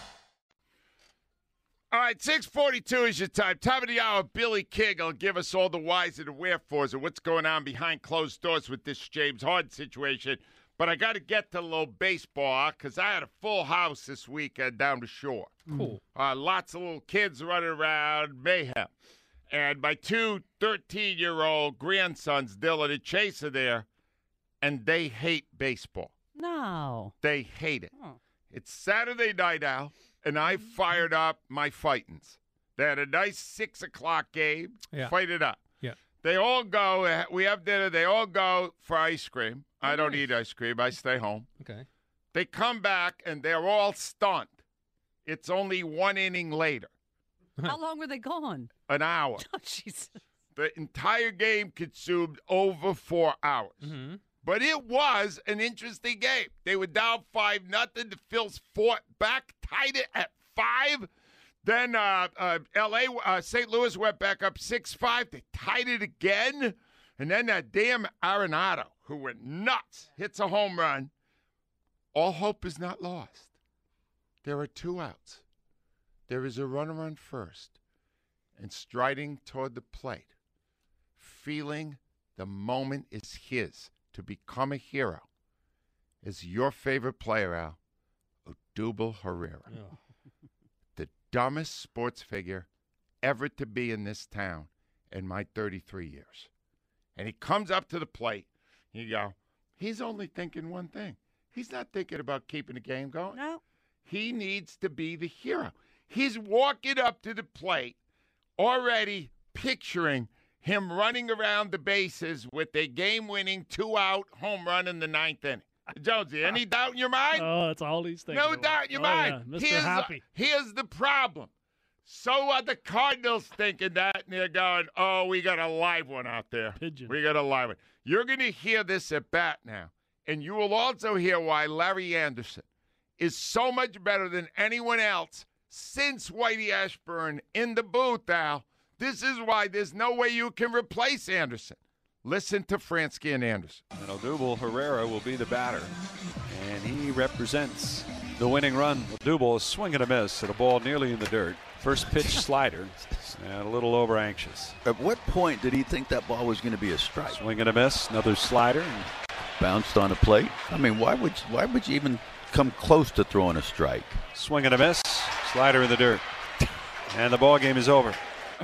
All right, 6:42 is your time. Top of the hour, Billy King will give us all the whys and the wherefores of what's going on behind closed doors with this James Harden situation. But I got to get to a little baseball because I had a full house this week down the shore. Cool. Lots of little kids running around, mayhem. And my 2 13-year-old grandsons, Dylan and Chase, are there, and they hate baseball. No. They hate it. Oh. It's Saturday night now. And I fired up my fightins. They had a nice 6 o'clock game. Yeah. Fight it up. Yeah. They all go. We have dinner. They all go for ice cream. I don't eat ice cream. I stay home. Okay. They come back, and they're all stunned. It's only 1 inning later. How long were they gone? An hour. Oh, Jesus. The entire game consumed over 4 hours. Mm-hmm. But it was an interesting game. They were down 5-0. The Phils fought back, tied it at 5. Then St. Louis went back up 6-5. They tied it again. And then that damn Arenado, who went nuts, hits a home run. All hope is not lost. There are 2 outs. There is a runner on first. And striding toward the plate, feeling the moment is his to become a hero, is your favorite player, Al, Odubel Herrera. Oh. The dumbest sports figure ever to be in this town in my 33 years. And he comes up to the plate. You go, he's only thinking one thing. He's not thinking about keeping the game going. No. He needs to be the hero. He's walking up to the plate already picturing him running around the bases with a game-winning 2-out home run in the 9th inning. Jonesy, any doubt in your mind? Oh, that's all he's thinking. No doubt in your mind. Yeah. Mr. Happy. Here's the problem. So are the Cardinals thinking that, and they're going, oh, we got a live one out there. Pigeon. We got a live one. You're going to hear this at bat now, and you will also hear why Larry Anderson is so much better than anyone else since Whitey Ashburn in the booth, Al. This is why there's no way you can replace Anderson. Listen to Fransky and Anderson. And Odubel Herrera will be the batter, and he represents the winning run. Odubel is swing and a miss at a ball nearly in the dirt. First pitch slider, and a little over anxious. At what point did he think that ball was going to be a strike? Swing and a miss, another slider, and bounced on the plate. I mean, why would you even come close to throwing a strike? Swing and a miss, slider in the dirt, and the ball game is over.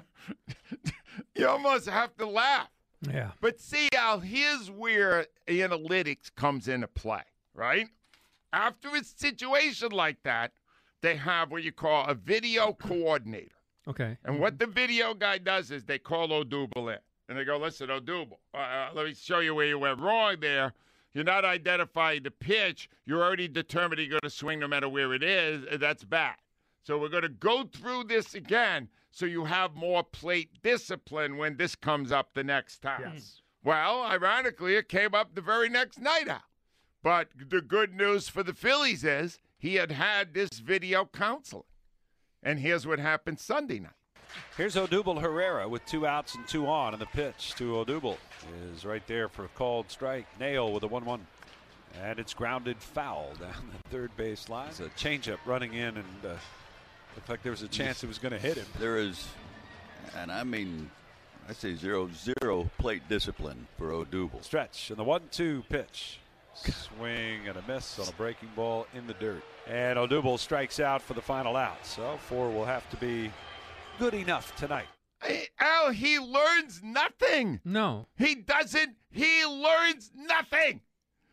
You almost have to laugh. Yeah. But see, Al, here's where analytics comes into play, right? After a situation like that, they have what you call a video coordinator. Okay. And what the video guy does is they call Odubel in. And they go, listen, Odubel, let me show you where you went wrong there. You're not identifying the pitch. You're already determined you're going to swing no matter where it is. That's bad. So we're going to go through this again so you have more plate discipline when this comes up the next time. Yes. Well, ironically, it came up the very next night out. But the good news for the Phillies is he had this video counseling. And here's what happened Sunday night. Here's Odubel Herrera with 2 outs and 2 on, and the pitch to Odubel is right there for a called strike. Nail with a 1-1. And it's grounded foul down the third base line. It's a changeup running in, and looked like there was a chance it was going to hit him. There is, and I mean, I say zero plate discipline for Odubel. Stretch, and the 1-2 pitch. Swing and a miss on a breaking ball in the dirt. And Odubel strikes out for the final out. So 4 will have to be good enough tonight. Hey, Al, he learns nothing. No. He doesn't. He learns nothing.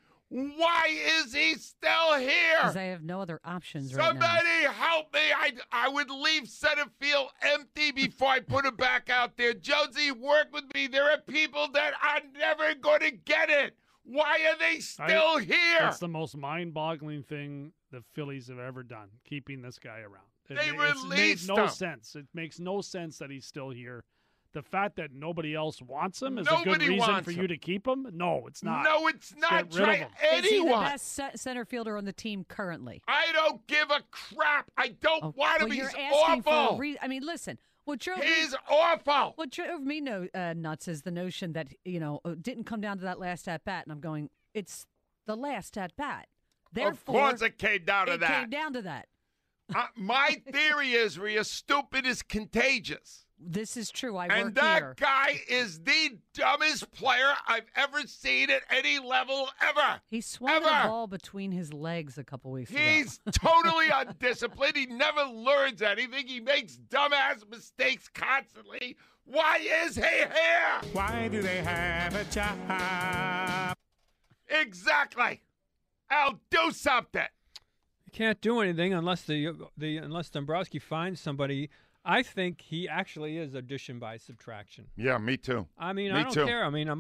Why is he still here? Because I have no other options right now. Somebody help me. I would leave center field empty before I put it back out there. Jonesy, work with me. There are people that are never going to get it. Why are they still here? That's the most mind-boggling thing the Phillies have ever done, keeping this guy around. They released him. It made no him. sense. It makes no sense that he's still here. The fact that nobody else wants him is Nobody a good reason wants for him. you to keep him? No, it's not. No, it's not. Get rid of Try him. Is he the anyone. best center fielder on the team currently? I don't give a crap. I don't want him. Well, He's you're asking for a awful. I mean, listen. What drove He's awful. What drove me nuts is the notion that didn't come down to that last at bat, and I'm going, it's the last at bat. Therefore, Of course, it came down to it that. came down to that. My theory is where you're stupid is contagious. This is true. I And work that here. guy is the dumbest player I've ever seen at any level ever. He swung the ball between his legs a couple weeks ago. He's totally undisciplined. He never learns anything. He makes dumbass mistakes constantly. Why is he here? Why do they have a job? Exactly. I'll do something. You can't do anything unless unless Dombrowski finds somebody. I think he actually is addition by subtraction. Yeah, me too. I mean, Me I don't too. care. I mean,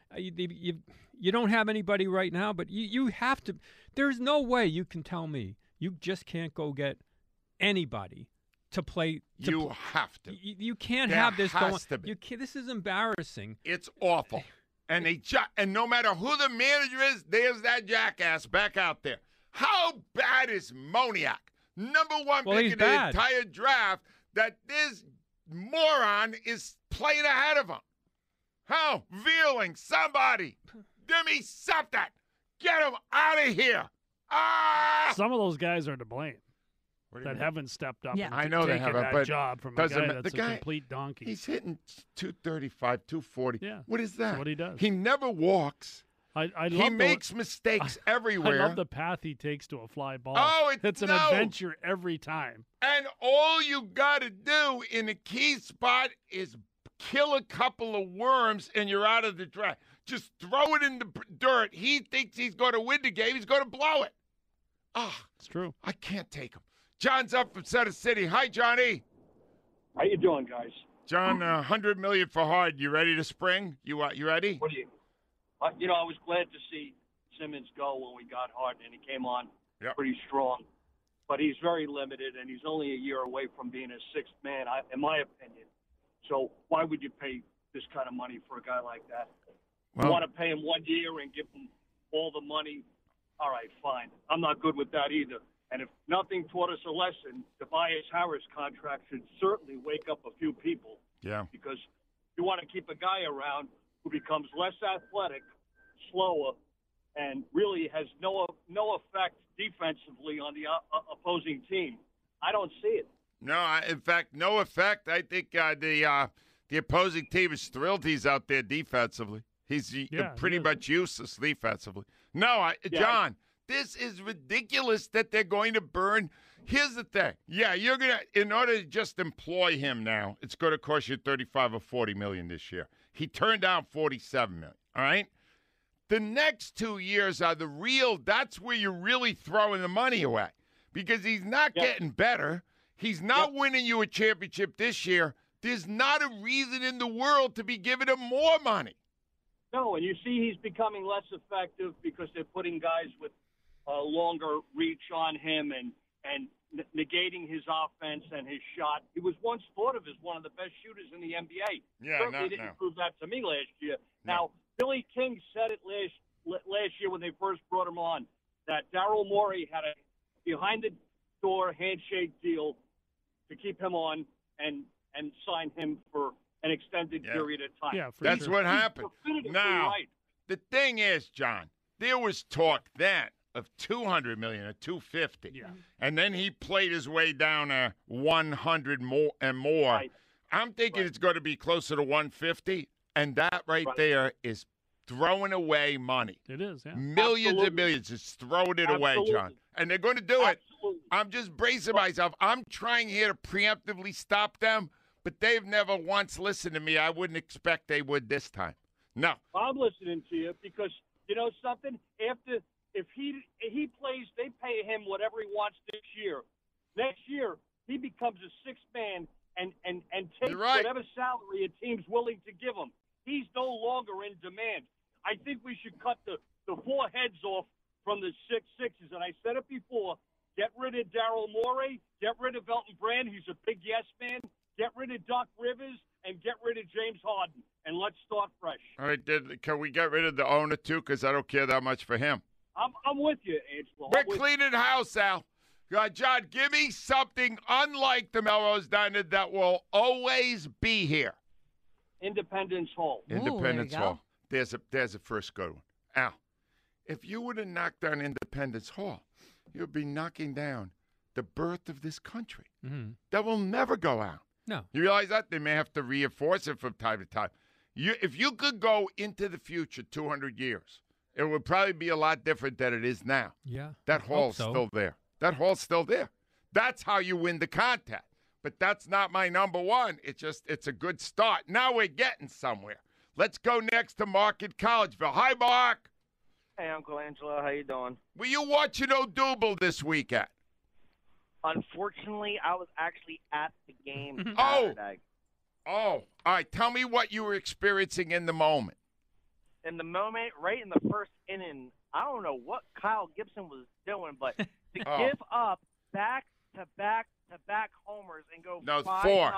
you don't have anybody right now, but you have to. There's no way you can tell me you just can't go get anybody to play. You have to. You can't There have this going. has to be. You can't, this is embarrassing. It's awful. And and no matter who the manager is, there's that jackass back out there. How bad is Moniak? Number one Well, pick he's in the bad. entire draft that this moron is playing ahead of him. How? Veerling, somebody. Give me something. Get him out of here. Ah! Some of those guys are to blame What do you that mean? haven't stepped up. Yeah. and I know they taken haven't, that but job from a doesn't guy ma- that's the guy- a complete donkey. He's hitting 235, 240. Yeah, What is that? that's what he does. He never walks. I He love makes mistakes everywhere. I love the path he takes to a fly ball. Oh, it's an no. adventure every time. And all you got to do in a key spot is kill a couple of worms and you're out of the draft. Just throw it in the dirt. He thinks he's going to win the game. He's going to blow it. Ah, It's true. I can't take him. John's up from Center City. Hi, Johnny. How you doing, guys? John, $100 million for Hard. You ready to spring? You ready? What do you? I was glad to see Simmons go when we got Harden, and he came on pretty strong. But he's very limited, and he's only a year away from being a sixth man, in my opinion. So why would you pay this kind of money for a guy like that? Well- You want to pay him 1 year and give him all the money? All right, fine. I'm not good with that either. And if nothing taught us a lesson, Tobias Harris contract should certainly wake up a few people. Yeah. Because you want to keep a guy around who becomes less athletic, slower, and really has no effect defensively on the opposing team. I don't see it. No, in fact, no effect. I think the opposing team is thrilled he's out there defensively. He's pretty much useless defensively. No, John, this is ridiculous that they're going to burn. Here's the thing. Yeah, you're going to, in order to just employ him now, it's going to cost you $35 or $40 million this year. He turned down $47 million, all right? The next 2 years are the real, that's where you're really throwing the money away because he's not getting better. He's not winning you a championship this year. There's not a reason in the world to be giving him more money. No, and you see he's becoming less effective because they're putting guys with longer reach on him and negating his offense and his shot. He was once thought of as one of the best shooters in the NBA. Yeah, certainly didn't prove that to me last year. No. Now, Billy King said it last year when they first brought him on, that Daryl Morey had a behind-the-door handshake deal to keep him on and sign him for an extended period of time. Yeah, that's what happened. Now, right. the thing is, John, there was talk then of $200 million or $250, and then he played his way down to $100 more and more. Right. I'm thinking it's going to be closer to $150, and that right there is throwing away money. It is, yeah. Millions and millions, just throwing it away, John. And they're going to do it. I'm just bracing myself. I'm trying here to preemptively stop them, but they've never once listened to me. I wouldn't expect they would this time. No. I'm listening to you because, you know something? If he plays, they pay him whatever he wants this year. Next year, he becomes a sixth man and takes whatever salary a team's willing to give him. He's no longer in demand. I think we should cut the four heads off from the sixes. And I said it before, get rid of Daryl Morey, get rid of Elton Brand, he's a big yes man, get rid of Doc Rivers, and get rid of James Harden. And let's start fresh. All right, can we get rid of the owner, too? Because I don't care that much for him. I'm with you, Angelo. We're cleaning house, Al. John, give me something unlike the Melrose Diner that will always be here. Independence Hall. Independence Hall. There's a first good one. Al, if you were to knock down Independence Hall, you'd be knocking down the birth of this country. Mm-hmm. That will never go out. No. You realize that? They may have to reinforce it from time to time. If you could go into the future 200 years, it would probably be a lot different than it is now. Yeah. That hall's still there. That hall's still there. That's how you win the contest. But that's not my number one. It's a good start. Now we're getting somewhere. Let's go next to Mark in Collegeville. Hi, Mark. Hey, Uncle Angelo. How you doing? Were you watching O'Double this weekend? Unfortunately, I was actually at the game Saturday. All right. Tell me what you were experiencing in the moment. In the moment, right in the first inning, I don't know what Kyle Gibson was doing, but to give up back-to-back homers and go 5-0.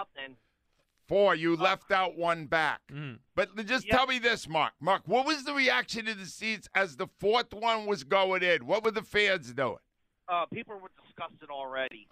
4. You left out one back. But just tell me this, Mark. Mark, what was the reaction to the seats as the fourth one was going in? What were the fans doing? People were disgusted already.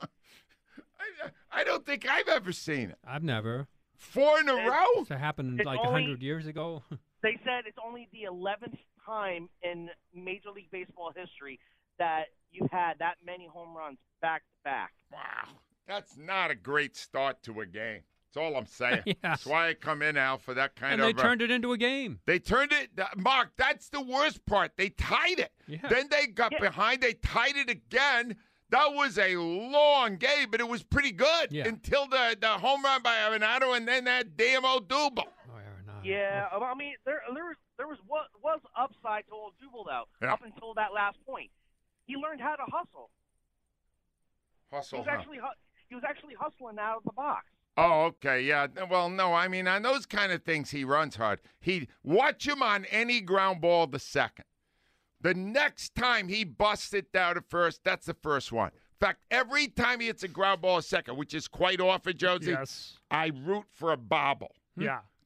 I don't think I've ever seen it. I've never. 4 in a row? It happened like 100 years ago. They said it's only the 11th time in Major League Baseball history that you've had that many home runs back-to-back. Wow. That's not a great start to a game. That's all I'm saying. That's why I come in, Al, for that kind of... And they turned it into a game. They turned it... Mark, that's the worst part. They tied it. Yeah. Then they got behind. They tied it again. That was a long game, but it was pretty good until the home run by Arenado and then that damn O'Double. Yeah, I mean, there was upside to O'Double, though, up until that last point. He learned how to hustle. He was actually hustling out of the box. Oh, okay, yeah. Well, no, I mean, on those kind of things, he runs hard. Watch him on any ground ball the second. The next time he busts it down at first, that's the first one. In fact, every time he hits a ground ball a second, which is quite often, Josie, I root for a bobble. Yeah.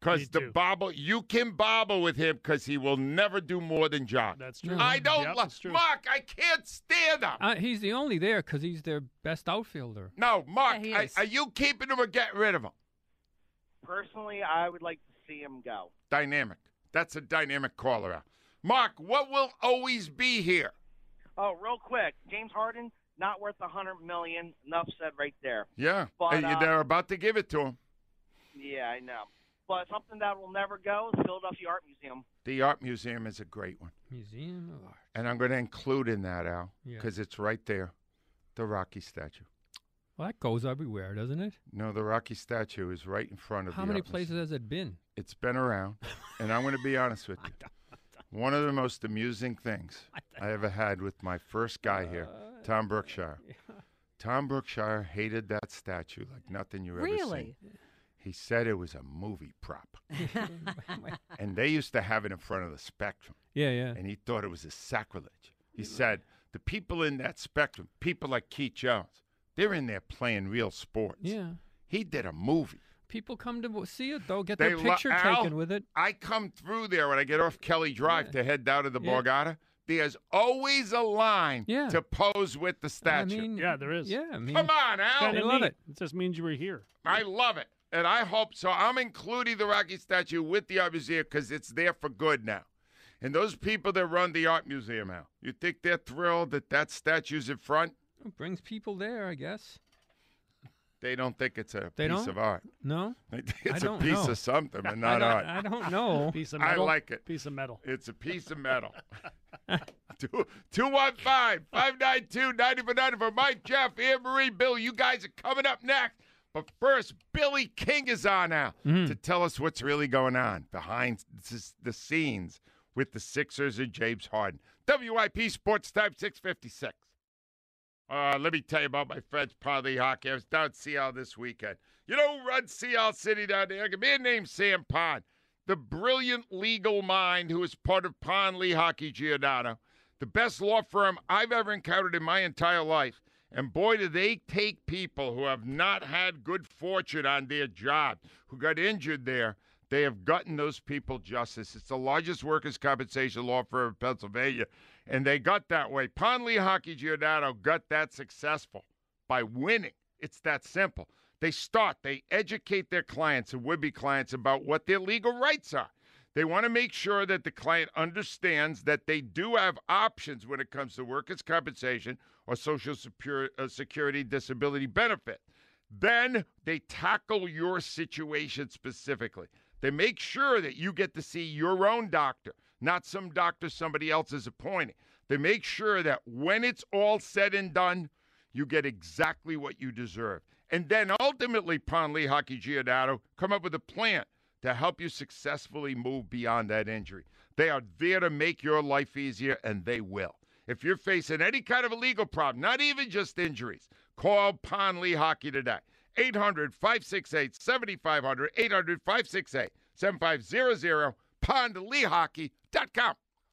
Because the bobble, you can bobble with him because he will never do more than jog. That's true. I don't Mark, I can't stand him. He's the only there because he's their best outfielder. No, Mark, are you keeping him or getting rid of him? Personally, I would like to see him go. Dynamic. That's a dynamic caller out. Mark, what will always be here? Oh, real quick, James Harden, not worth $100 million. Enough said right there. Yeah, but they're about to give it to him. Yeah, I know. But something that will never go is Philadelphia Art Museum. The Art Museum is a great one. Museum of Art. And I'm going to include in that, Al, because it's right there, the Rocky statue. Well, that goes everywhere, doesn't it? No, the Rocky statue is right in front of How many places has it been? It's been around, and I'm going to be honest with you. One of the most amusing things I ever had with my first guy here, Tom Brookshire. Tom Brookshire hated that statue like nothing you ever seen. He said it was a movie prop. And they used to have it in front of the Spectrum. Yeah, yeah. And he thought it was a sacrilege. He said, the people in that Spectrum, people like Keith Jones, they're in there playing real sports. Yeah. He did a movie. People come to see it, though, get their picture taken with it. I come through there when I get off Kelly Drive to head down to the Borgata. There's always a line to pose with the statue. I mean, yeah, there is. Yeah, I mean, come on, Al. I love it. It just means you were here. I love it. And I hope so. I'm including the Rocky statue with the Art Museum because it's there for good now. And those people that run the Art Museum, Al, you think they're thrilled that that statue's in front? It brings people there, I guess. They don't think it's a piece of art. No? They think it's a piece of something, but not art. I don't know. Piece of metal? I like it. Piece of metal. It's a piece of metal. 215-592-90 Mike, Jeff, Anne Marie, Bill. You guys are coming up next. But first, Billy King is on now to tell us what's really going on behind the scenes with the Sixers and James Harden. WIP Sports Time 656. Let me tell you about my friends, Pond Lee Hockey. I was down at Sea Isle this weekend. You know who runs Sea Isle City down there? A man named Sam Pond, the brilliant legal mind who is part of Pond Lee Hockey Giordano, the best law firm I've ever encountered in my entire life. And boy, do they take people who have not had good fortune on their job, who got injured there. They have gotten those people justice. It's the largest workers' compensation law firm in Pennsylvania, and they got that way. Pond Lee Hockey Giordano got that successful by winning. It's that simple. They educate their clients and would-be clients about what their legal rights are. They want to make sure that the client understands that they do have options when it comes to workers' compensation or Social Security disability benefit. Then they tackle your situation specifically. They make sure that you get to see your own doctor, not some doctor somebody else is appointing. They make sure that when it's all said and done, you get exactly what you deserve. And then ultimately, Pond Lee Hockey Giordano come up with a plan to help you successfully move beyond that injury. They are there to make your life easier, and they will. If you're facing any kind of a legal problem, not even just injuries, call Pond Lee Hockey today. 800-568-7500, 800-568-7500, PondLeeHockey.com.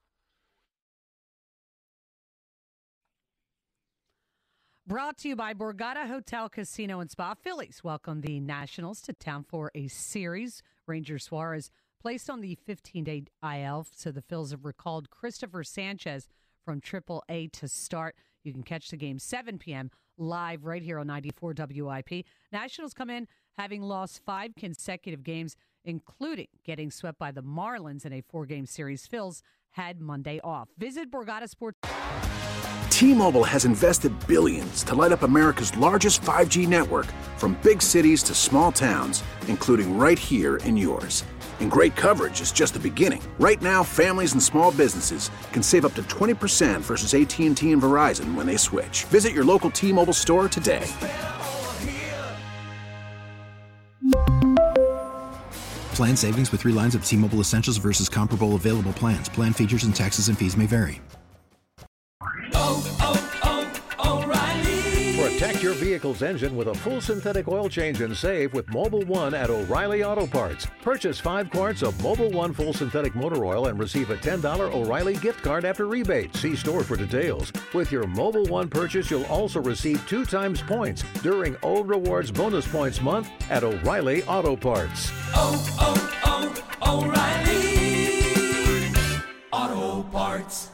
Brought to you by Borgata Hotel, Casino, and Spa. Phillies welcome the Nationals to town for a series. Ranger Suarez placed on the 15-day IL, so the Phils have recalled Christopher Sanchez from AAA to start. You can catch the game 7 p.m. live right here on 94 WIP. Nationals come in having lost 5 consecutive games, including getting swept by the Marlins in a 4-game series. Phils had Monday off. Visit Borgata Sports. T-Mobile has invested billions to light up America's largest 5G network, from big cities to small towns, including right here in yours. And great coverage is just the beginning. Right now, families and small businesses can save up to 20% versus AT&T and Verizon when they switch. Visit your local T-Mobile store today. Plan savings with 3 lines of T-Mobile Essentials versus comparable available plans. Plan features and taxes and fees may vary. Protect your vehicle's engine with a full synthetic oil change and save with Mobil 1 at O'Reilly Auto Parts. Purchase 5 quarts of Mobil 1 full synthetic motor oil and receive a $10 O'Reilly gift card after rebate. See store for details. With your Mobil 1 purchase, you'll also receive 2 times points during O Rewards Bonus Points Month at O'Reilly Auto Parts. O'Reilly Auto Parts.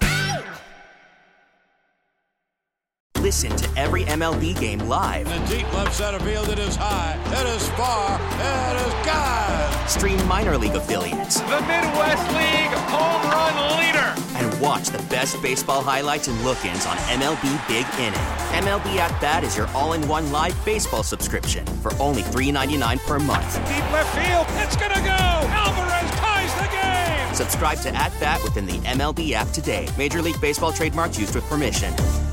Listen to every MLB game live. In the deep left center field, it is high, it is far, it is gone. Stream minor league affiliates. The Midwest League home run leader. And watch the best baseball highlights and look-ins on MLB Big Inning. MLB At Bat is your all-in-one live baseball subscription for only $3.99 per month. Deep left field, it's gonna go. Alvarez ties the game. Subscribe to At Bat within the MLB app today. Major League Baseball trademarks used with permission.